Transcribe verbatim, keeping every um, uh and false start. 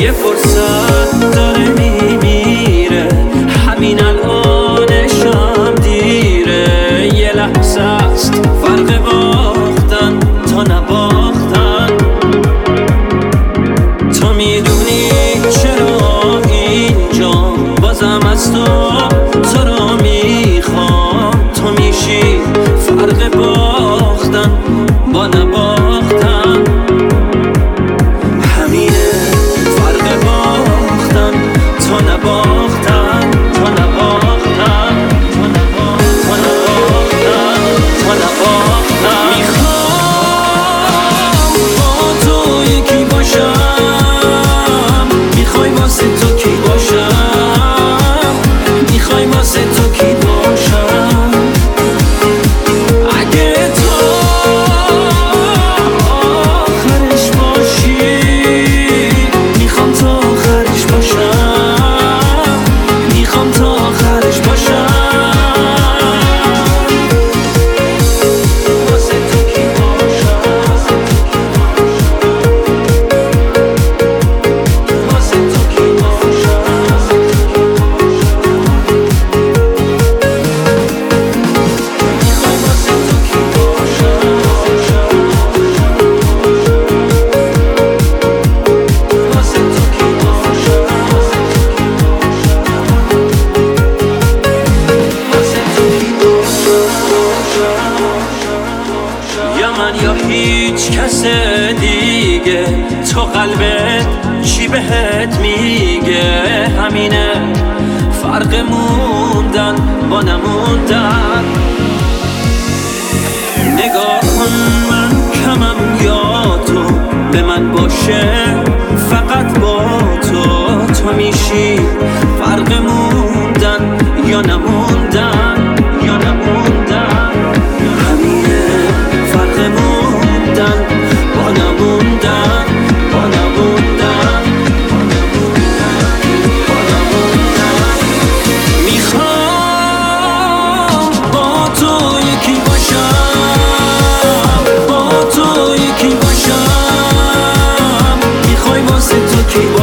یه فرصت داره میمیره، همین الانشم دیره. یه لحظه است فرق باختن تا نباختن. تو میدونی چرا اینجا بازم از تو تو رو میخوام. تو میشی فرق باختن با نباختن. همینه فرق باختن تا نباختن، تا نباختن، تا نباختن، تا نباختن. میخوام با تو یکی باشم، میخوای واسه تو کی باشم، میخوای واسه تو کی باشم. اگه تو آخرش باشی میخوام تا آخرش باشم، میخوام تا آخرش باشم. واسه تو کی باشم، واسه تو کی باشم. میخوای واسه تو کی باشم، واسه تو کی باشم، واسه تو کی باشم. یا من یا هیچ کس دیگه، تو قلبت چی بهت میگه. همینه فرق موندن با نموندن. نگاه کن من کمم یا تو به من باشه، فقط با تو. تو میشی فرق موندن یا نموندن، یا نموندن. همینه فرق موندن با نموندن، با نموندن، با نموندن. میخوام با تو یکی باشم، با تو یکی باشم. میخوای واسه تو کی